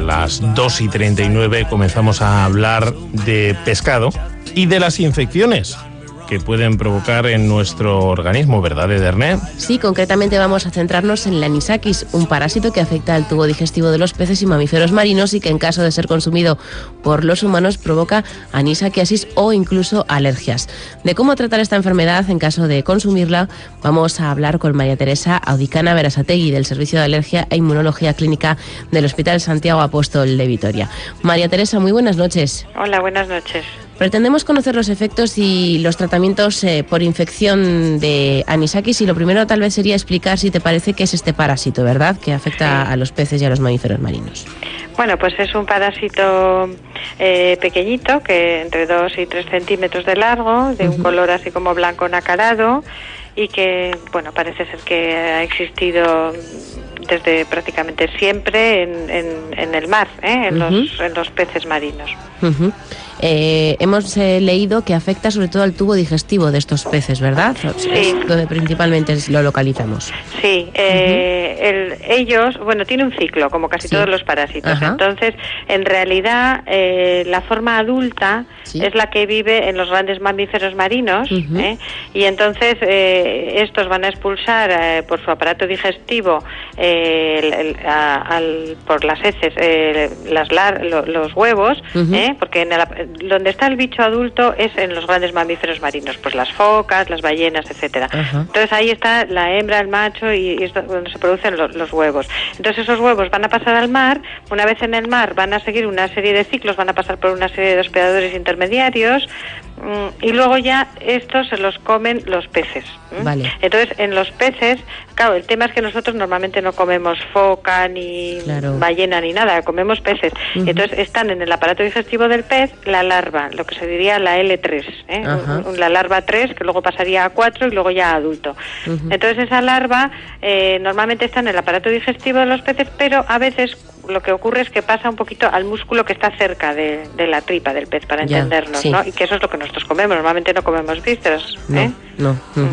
las 2:39 comenzamos a hablar de pescado y de las infecciones que pueden provocar en nuestro organismo, ¿verdad, Ederné? Sí, concretamente vamos a centrarnos en la anisakis, un parásito que afecta al tubo digestivo de los peces y mamíferos marinos y que en caso de ser consumido por los humanos provoca anisakiasis o incluso alergias. De cómo tratar esta enfermedad en caso de consumirla, vamos a hablar con María Teresa Audicana Berasategui del Servicio de Alergia e Inmunología Clínica del Hospital Santiago Apóstol de Vitoria. María Teresa, muy buenas noches. Hola, buenas noches. Pretendemos conocer los efectos y los tratamientos por infección de anisakis y lo primero tal vez sería explicar si te parece qué es este parásito, ¿verdad?, que afecta a los peces y a los mamíferos marinos. Bueno, pues es un parásito pequeñito, que entre 2 y 3 centímetros de largo, de un color así como blanco nacarado y que, bueno, parece ser que ha existido desde prácticamente siempre en el mar, en los peces marinos. Hemos leído que afecta sobre todo al tubo digestivo de estos peces, ¿verdad? Sí. Es donde principalmente lo localizamos. Sí, ellos, bueno, tiene un ciclo, como casi todos los parásitos. Ajá. Entonces, en realidad, la forma adulta es la que vive en los grandes mamíferos marinos, y entonces estos van a expulsar por su aparato digestivo, por las heces, los huevos, porque donde está el bicho adulto es en los grandes mamíferos marinos, pues las focas, las ballenas, etcétera. Entonces ahí está la hembra, el macho y es donde se producen los huevos. Entonces esos huevos van a pasar al mar, una vez en el mar van a seguir una serie de ciclos, van a pasar por una serie de hospedadores intermediarios y luego ya estos se los comen los peces. Vale. Entonces en los peces, claro, el tema es que nosotros normalmente no comemos foca ni ballena ni nada, comemos peces. Entonces están en el aparato digestivo del pez la larva, lo que se diría la L3, la larva 3, que luego pasaría a 4 y luego ya a adulto. Entonces esa larva normalmente está en el aparato digestivo de los peces, pero a veces lo que ocurre es que pasa un poquito al músculo que está cerca de la tripa del pez, para entendernos, ¿no? Y que eso es lo que nosotros comemos, normalmente no comemos vísceras. No.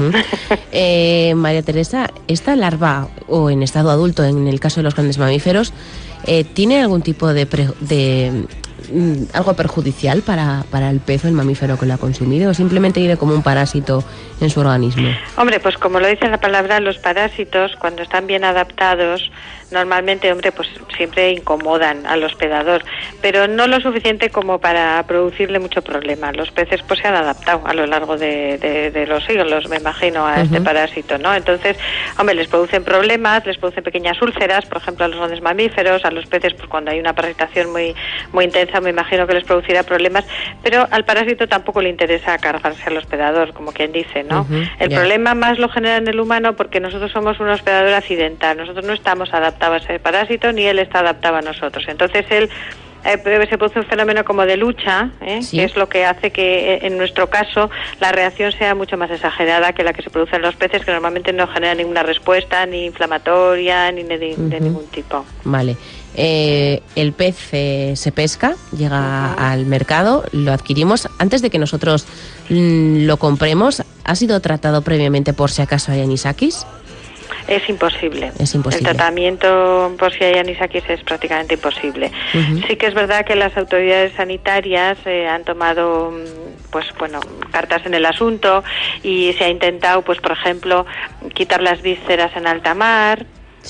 María Teresa, ¿esta larva, o en estado adulto, en el caso de los grandes mamíferos, tiene algún tipo de algo perjudicial para el pez o el mamífero que lo ha consumido, o simplemente vive como un parásito en su organismo? Hombre, pues como lo dice la palabra, los parásitos, cuando están bien adaptados, normalmente, pues siempre incomodan al hospedador, pero no lo suficiente como para producirle mucho problema. Los peces pues se han adaptado a lo largo de los siglos, me imagino, a este parásito, ¿no? Entonces, hombre, les producen problemas, les producen pequeñas úlceras, por ejemplo, a los grandes mamíferos, a los peces, pues cuando hay una parasitación muy intensa, me imagino que les producirá problemas, pero al parásito tampoco le interesa cargarse al hospedador, como quien dice, ¿no? El problema más lo genera en el humano porque nosotros somos un hospedador accidental, nosotros no estamos adaptados a ese parásito ni él está adaptado a nosotros. Entonces él se produce un fenómeno como de lucha, que es lo que hace que en nuestro caso la reacción sea mucho más exagerada que la que se produce en los peces, que normalmente no genera ninguna respuesta ni inflamatoria ni de ningún tipo. Vale. El pez se pesca, llega al mercado, lo adquirimos. Antes de que nosotros lo compremos, ¿ha sido tratado previamente por si acaso hay anisakis? Es imposible. El tratamiento por si hay anisakis es prácticamente imposible. Sí que es verdad que las autoridades sanitarias han tomado cartas en el asunto y se ha intentado, pues por ejemplo, quitar las vísceras en alta mar.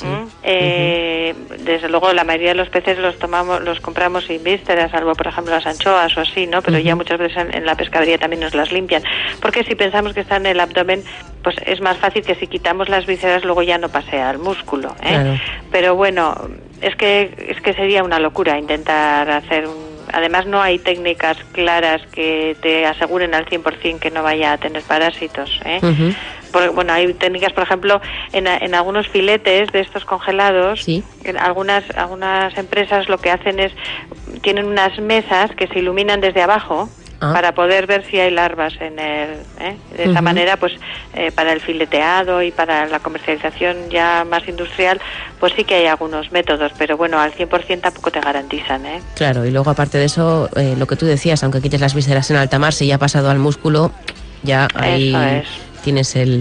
Desde luego la mayoría de los peces los compramos sin vísceras, salvo por ejemplo las anchoas o así, ¿no? Pero ya muchas veces en la pescadería también nos las limpian, porque si pensamos que está en el abdomen, pues es más fácil que si quitamos las vísceras luego ya no pase al músculo, Claro. Pero bueno, es que sería una locura intentar hacer Además no hay técnicas claras que te aseguren al 100% que no vaya a tener parásitos, Porque, hay técnicas, por ejemplo, en algunos filetes de estos congelados, en algunas empresas lo que hacen es, tienen unas mesas que se iluminan desde abajo, para poder ver si hay larvas en el... De esa manera, pues para el fileteado y para la comercialización ya más industrial, pues sí que hay algunos métodos, pero bueno, al 100% tampoco te garantizan, Claro, y luego aparte de eso, lo que tú decías, aunque quites las vísceras en alta mar, si ya ha pasado al músculo, ya ahí tienes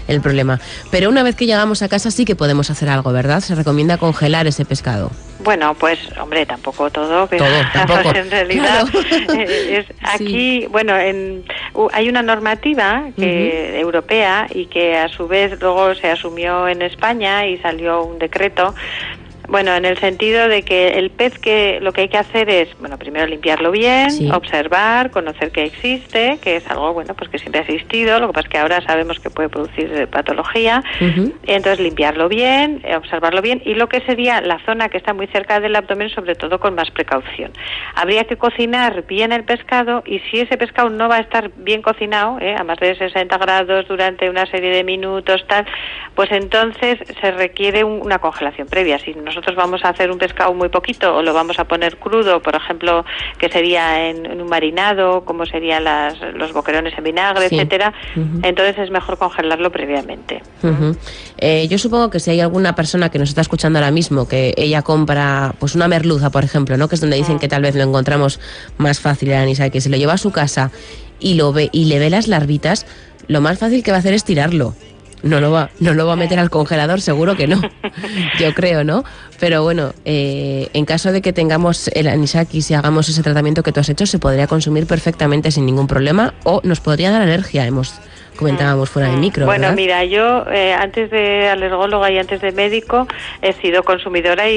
el problema. Pero una vez que llegamos a casa sí que podemos hacer algo, ¿verdad? Se recomienda congelar ese pescado. Bueno, pues, hombre, tampoco todo, pero tampoco. En realidad, claro. aquí, sí. Bueno, hay una normativa europea y que a su vez luego se asumió en España y salió un decreto. Bueno, en el sentido de que el pez lo que hay que hacer es, bueno, primero limpiarlo bien, sí. Observar, conocer que existe, que es algo, bueno, pues que siempre ha existido, lo que pasa es que ahora sabemos que puede producir patología, entonces limpiarlo bien, observarlo bien, y lo que sería la zona que está muy cerca del abdomen, sobre todo con más precaución. Habría que cocinar bien el pescado, y si ese pescado no va a estar bien cocinado, a más de 60 grados durante una serie de minutos, tal, pues entonces se requiere una congelación previa. Si nosotros vamos a hacer un pescado muy poquito o lo vamos a poner crudo, por ejemplo, que sería en un marinado, como serían los boquerones en vinagre, sí. etcétera, entonces es mejor congelarlo previamente. Yo supongo que si hay alguna persona que nos está escuchando ahora mismo, que ella compra pues una merluza, por ejemplo, ¿no? Que es donde dicen que tal vez lo encontramos más fácil el anisakis, se lo lleva a su casa y lo ve y le ve las larvitas, lo más fácil que va a hacer es tirarlo. No lo va a meter al congelador, seguro que no. Yo creo, ¿no? Pero bueno, en caso de que tengamos el anisakis y hagamos ese tratamiento que tú has hecho, se podría consumir perfectamente sin ningún problema o nos podría dar alergia, comentábamos fuera de micro, Bueno, ¿verdad? mira, yo antes de alergóloga y antes de médico he sido consumidora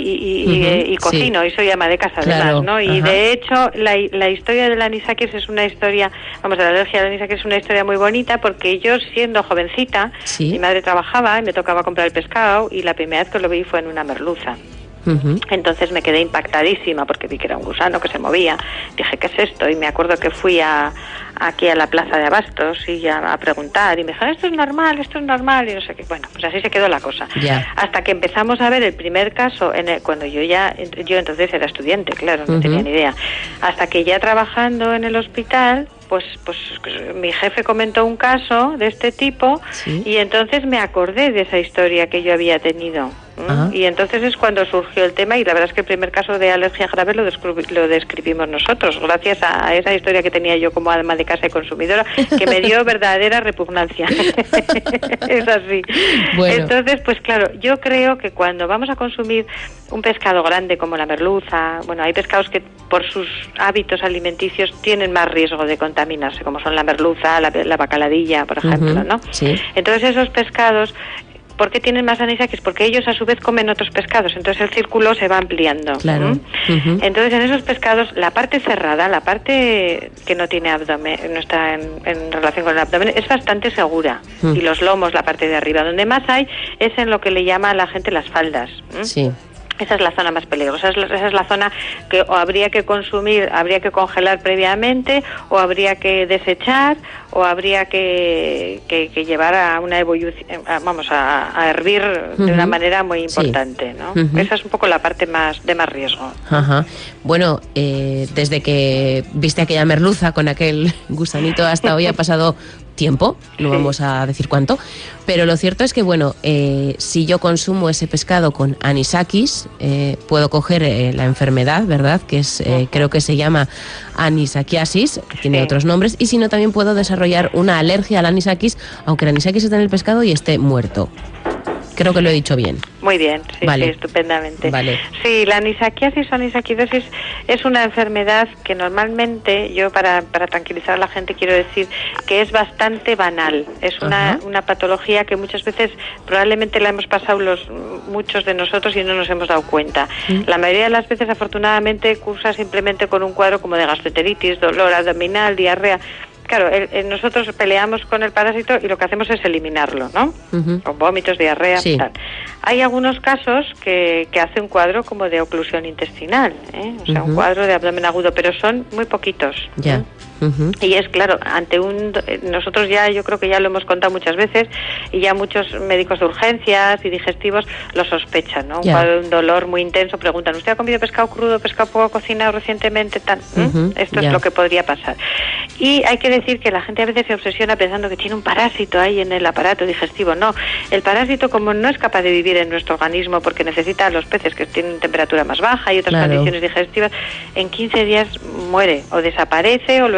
y cocino, sí. Y soy ama de casa, claro. Además, ¿no? Y de hecho la historia del anisakis es una historia, de la alergia al anisakis es una historia muy bonita, porque yo siendo jovencita, ¿sí? Mi madre trabajaba y me tocaba comprar el pescado y la primera vez que lo vi fue en una merluza. Entonces me quedé impactadísima porque vi que era un gusano que se movía. Dije, ¿qué es esto? Y me acuerdo que fui aquí a la plaza de Abastos y a preguntar y me dijeron, esto es normal y no sé qué. Bueno, pues así se quedó la cosa. Yeah. Hasta que empezamos a ver el primer caso cuando yo entonces era estudiante, claro, no tenía ni idea. Hasta que ya trabajando en el hospital, pues mi jefe comentó un caso de este tipo, ¿sí? Y entonces me acordé de esa historia que yo había tenido. Y entonces es cuando surgió el tema, y la verdad es que el primer caso de alergia grave lo describimos nosotros, gracias a esa historia que tenía yo como alma de casa y consumidora, que me dio verdadera repugnancia. Es así. Bueno. Entonces, pues claro, yo creo que cuando vamos a consumir un pescado grande como la merluza, bueno, hay pescados que por sus hábitos alimenticios tienen más riesgo de contaminarse, como son la merluza, la bacaladilla, por ejemplo, ¿no? Sí. Entonces esos pescados, ¿por qué tienen más anisakis? Porque ellos a su vez comen otros pescados, entonces el círculo se va ampliando. Claro. Entonces en esos pescados la parte cerrada, la parte que no tiene abdomen, no está en relación con el abdomen, es bastante segura. Y los lomos, la parte de arriba, donde más hay es en lo que le llama a la gente las faldas. Sí. Esa es la zona más peligrosa, esa es la zona que o habría que consumir, habría que congelar previamente, o habría que desechar, o habría que llevar a una evolución, a hervir de una manera muy importante, ¿no? Esa es un poco la parte de más riesgo. Bueno, desde que viste aquella merluza con aquel gusanito hasta hoy ha pasado tiempo, no vamos a decir cuánto, pero lo cierto es que, bueno, si yo consumo ese pescado con anisakis, puedo coger la enfermedad, ¿verdad? Que es, creo que se llama anisakiasis, tiene otros nombres, y si no, también puedo desarrollar una alergia al anisakis, aunque el anisakis esté en el pescado y esté muerto. Creo que lo he dicho bien. Muy bien, sí, vale. Sí, estupendamente. Vale. Sí, la anisakiasis o anisakidosis es una enfermedad que normalmente, yo para tranquilizar a la gente quiero decir que es bastante banal. Es una patología que muchas veces probablemente la hemos pasado muchos de nosotros y no nos hemos dado cuenta. La mayoría de las veces, afortunadamente, cursa simplemente con un cuadro como de gastroenteritis, dolor abdominal, diarrea. Claro, nosotros peleamos con el parásito y lo que hacemos es eliminarlo, ¿no? Con vómitos, diarrea, tal. Hay algunos casos que hace un cuadro como de oclusión intestinal, o sea, un cuadro de abdomen agudo, pero son muy poquitos. Ya. Y es claro, nosotros ya, yo creo que ya lo hemos contado muchas veces, y ya muchos médicos de urgencias y digestivos lo sospechan, ¿no? Un cuadro de un dolor muy intenso, preguntan, ¿usted ha comido pescado crudo, pescado poco cocinado recientemente? Esto es lo que podría pasar. Y hay que decir que la gente a veces se obsesiona pensando que tiene un parásito ahí en el aparato digestivo. No, el parásito, como no es capaz de vivir en nuestro organismo porque necesita a los peces que tienen temperatura más baja y otras condiciones digestivas, en 15 días muere o desaparece o lo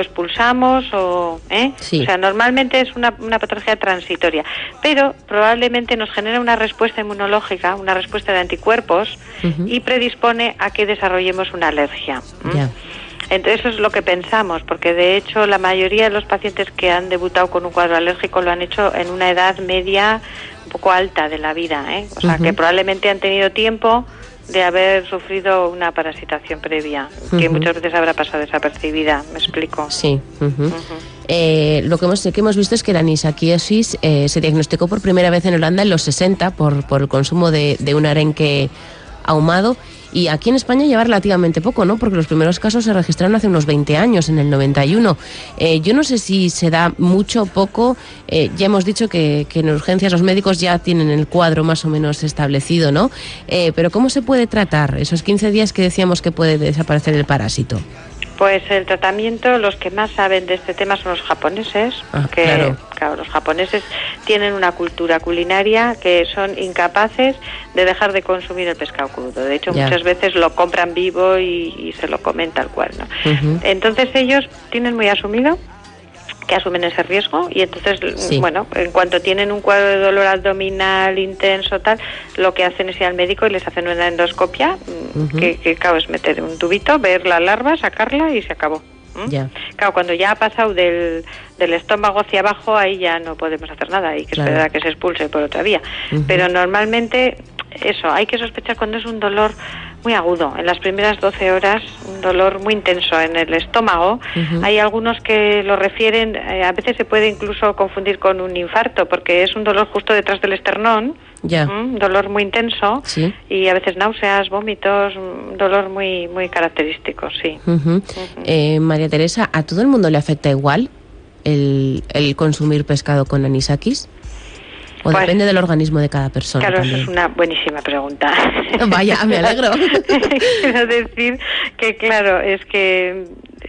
expulsamos o Sí. O sea, normalmente es una patología transitoria, pero probablemente nos genera una respuesta inmunológica, una respuesta de anticuerpos y predispone a que desarrollemos una alergia. Ya. Entonces eso es lo que pensamos, porque de hecho la mayoría de los pacientes que han debutado con un cuadro alérgico lo han hecho en una edad media un poco alta de la vida, o sea que probablemente han tenido tiempo de haber sufrido una parasitación previa, que muchas veces habrá pasado desapercibida, ¿me explico? Sí. Lo que hemos visto es que la anisakiasis se diagnosticó por primera vez en Holanda en los 60 por el consumo de un arenque ahumado, y aquí en España lleva relativamente poco, ¿no? Porque los primeros casos se registraron hace unos 20 años, en el 91. Yo no sé si se da mucho o poco. Ya hemos dicho que en urgencias los médicos ya tienen el cuadro más o menos establecido, ¿no? Pero ¿cómo se puede tratar esos 15 días que decíamos que puede desaparecer el parásito? Pues el tratamiento, los que más saben de este tema son los japoneses, que claro, los japoneses tienen una cultura culinaria que son incapaces de dejar de consumir el pescado crudo. De hecho, muchas veces lo compran vivo y se lo comen tal cual, ¿no? Entonces ellos tienen muy asumido que asumen ese riesgo y entonces, bueno, en cuanto tienen un cuadro de dolor abdominal intenso, tal, lo que hacen es ir al médico y les hacen una endoscopia, que claro, es meter un tubito, ver la larva, sacarla y se acabó. Claro, cuando ya ha pasado del estómago hacia abajo, ahí ya no podemos hacer nada, hay que esperar a que se expulse por otra vía. Pero normalmente, eso, hay que sospechar cuando es un dolor muy agudo, en las primeras 12 horas, un dolor muy intenso en el estómago. Hay algunos que lo refieren, a veces se puede incluso confundir con un infarto, porque es un dolor justo detrás del esternón, dolor muy intenso, y a veces náuseas, vómitos, un dolor muy, muy característico, sí. María Teresa, ¿a todo el mundo le afecta igual el consumir pescado con anisakis? ¿O pues, depende del organismo de cada persona? Claro, también? Eso es una buenísima pregunta. Vaya, me alegro. Quiero decir que, claro, es que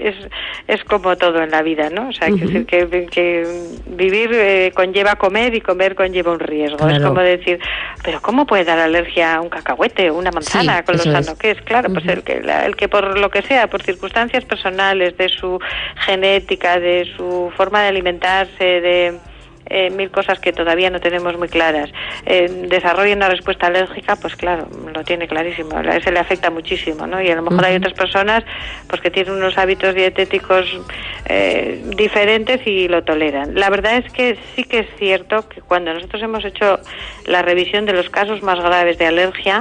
es como todo en la vida, ¿no? O sea, que vivir conlleva comer y comer conlleva un riesgo. Claro. Es como decir, pero ¿cómo puede dar alergia a un cacahuete o una manzana con lo sano que es? Claro, pues el que por lo que sea, por circunstancias personales, de su genética, de su forma de alimentarse, de mil cosas que todavía no tenemos muy claras, desarrolla una respuesta alérgica, pues claro, lo tiene clarísimo, a ese le afecta muchísimo, ¿no? Y a lo mejor hay otras personas pues que tienen unos hábitos dietéticos diferentes y lo toleran. La verdad es que sí que es cierto que cuando nosotros hemos hecho la revisión de los casos más graves de alergia,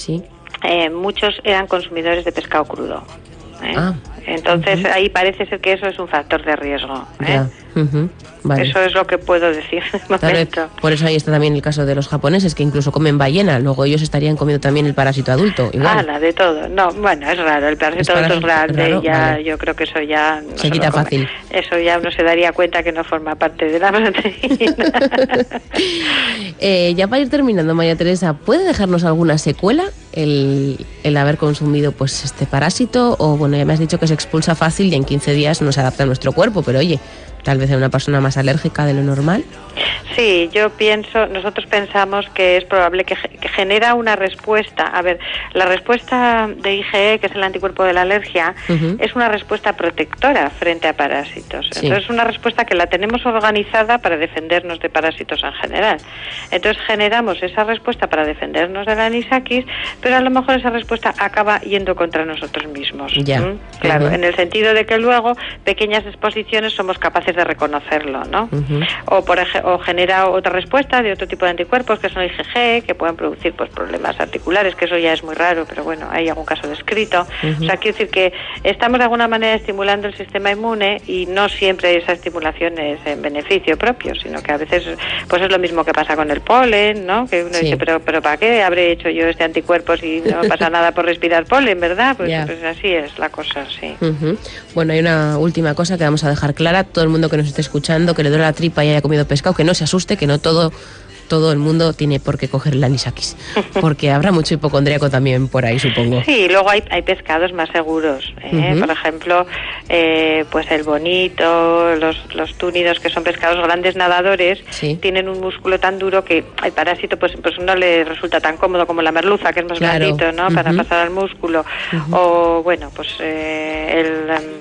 muchos eran consumidores de pescado crudo. Entonces ahí parece ser que eso es un factor de riesgo. Vale. Eso es lo que puedo decir de momento. Por eso ahí está también el caso de los japoneses, que incluso comen ballena, luego ellos estarían comiendo también el parásito adulto. Igual. De todo. No, bueno, es raro, el parásito adulto es grande, ya yo creo que eso ya no se quita fácil. Eso ya uno se daría cuenta que no forma parte de la proteína. Ya para ir terminando, María Teresa, ¿puede dejarnos alguna secuela el haber consumido pues este parásito? O bueno, ya me has dicho que se expulsa fácil y en 15 días no se adapta a nuestro cuerpo, pero oye, tal vez a una persona más alérgica de lo normal. Sí, nosotros pensamos que es probable que genera una respuesta. A ver, la respuesta de IgE, que es el anticuerpo de la alergia, es una respuesta protectora frente a parásitos. Entonces es una respuesta que la tenemos organizada para defendernos de parásitos en general. Entonces generamos esa respuesta para defendernos de la anisakis, pero a lo mejor esa respuesta acaba yendo contra nosotros mismos. Claro, en el sentido de que luego pequeñas exposiciones somos capaces de reconocerlo, ¿no? O genera otra respuesta de otro tipo de anticuerpos que son IgG, que pueden producir pues problemas articulares, que eso ya es muy raro, pero bueno, hay algún caso descrito. O sea, quiero decir que estamos de alguna manera estimulando el sistema inmune y no siempre esa estimulación es en beneficio propio, sino que a veces pues es lo mismo que pasa con el polen, ¿no? Que uno dice, pero ¿para qué habré hecho yo este anticuerpo si no pasa nada por respirar polen, ¿verdad? Pues así es la cosa, sí. Bueno, hay una última cosa que vamos a dejar clara. Todo el mundo que nos esté escuchando, que le duele la tripa y haya comido pescado, que no se asuste, que no todo el mundo tiene por qué coger el anisakis, porque habrá mucho hipocondríaco también por ahí, supongo. Sí, luego hay pescados más seguros, por ejemplo, pues el bonito, los túnidos, que son pescados grandes nadadores, tienen un músculo tan duro que el parásito pues no le resulta tan cómodo como la merluza, que es más blandito, ¿no? Para pasar al músculo. O bueno, pues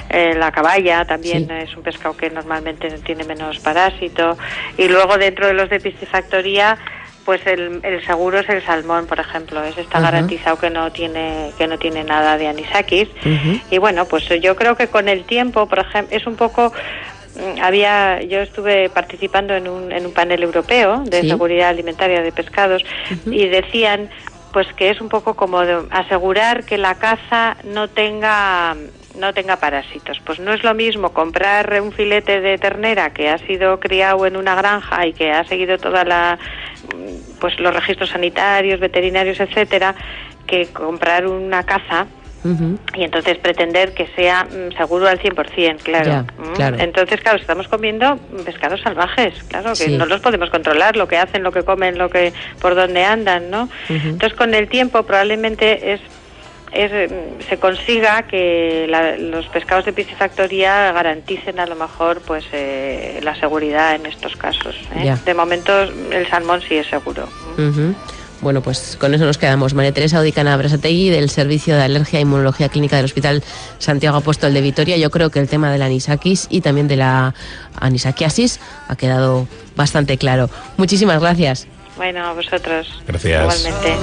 La caballa también Sí. es un pescado que normalmente tiene menos parásito. Y luego dentro de los de piscifactoría, pues el seguro es el salmón, por ejemplo. Ese está garantizado que no tiene nada de anisakis. Y bueno, pues yo creo que con el tiempo, por ejemplo, es un poco... yo estuve participando en un panel europeo de seguridad alimentaria de pescados y decían pues que es un poco como asegurar que la caza no tenga parásitos. Pues no es lo mismo comprar un filete de ternera que ha sido criado en una granja y que ha seguido pues los registros sanitarios, veterinarios, etcétera, que comprar una caza y entonces pretender que sea seguro al 100%, claro. Ya, claro. Entonces, claro, estamos comiendo pescados salvajes, claro, que no los podemos controlar, lo que hacen, lo que comen, por dónde andan, ¿no? Entonces, con el tiempo probablemente se consiga que los pescados de piscifactoría garanticen a lo mejor pues la seguridad en estos casos. De momento el salmón sí es seguro. Bueno, pues con eso nos quedamos. María Teresa Odicana Berasategui, del Servicio de Alergia e Inmunología Clínica del Hospital Santiago Apóstol de Vitoria. Yo creo que el tema de la anisakis y también de la anisakiasis ha quedado bastante claro. Muchísimas gracias. Bueno, a vosotros. Gracias. Igualmente.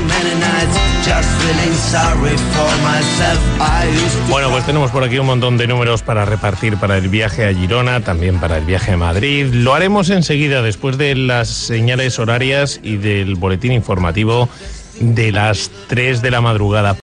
Bueno, pues tenemos por aquí un montón de números para repartir para el viaje a Girona, también para el viaje a Madrid. Lo haremos enseguida, después de las señales horarias y del boletín informativo de las 3 de la madrugada.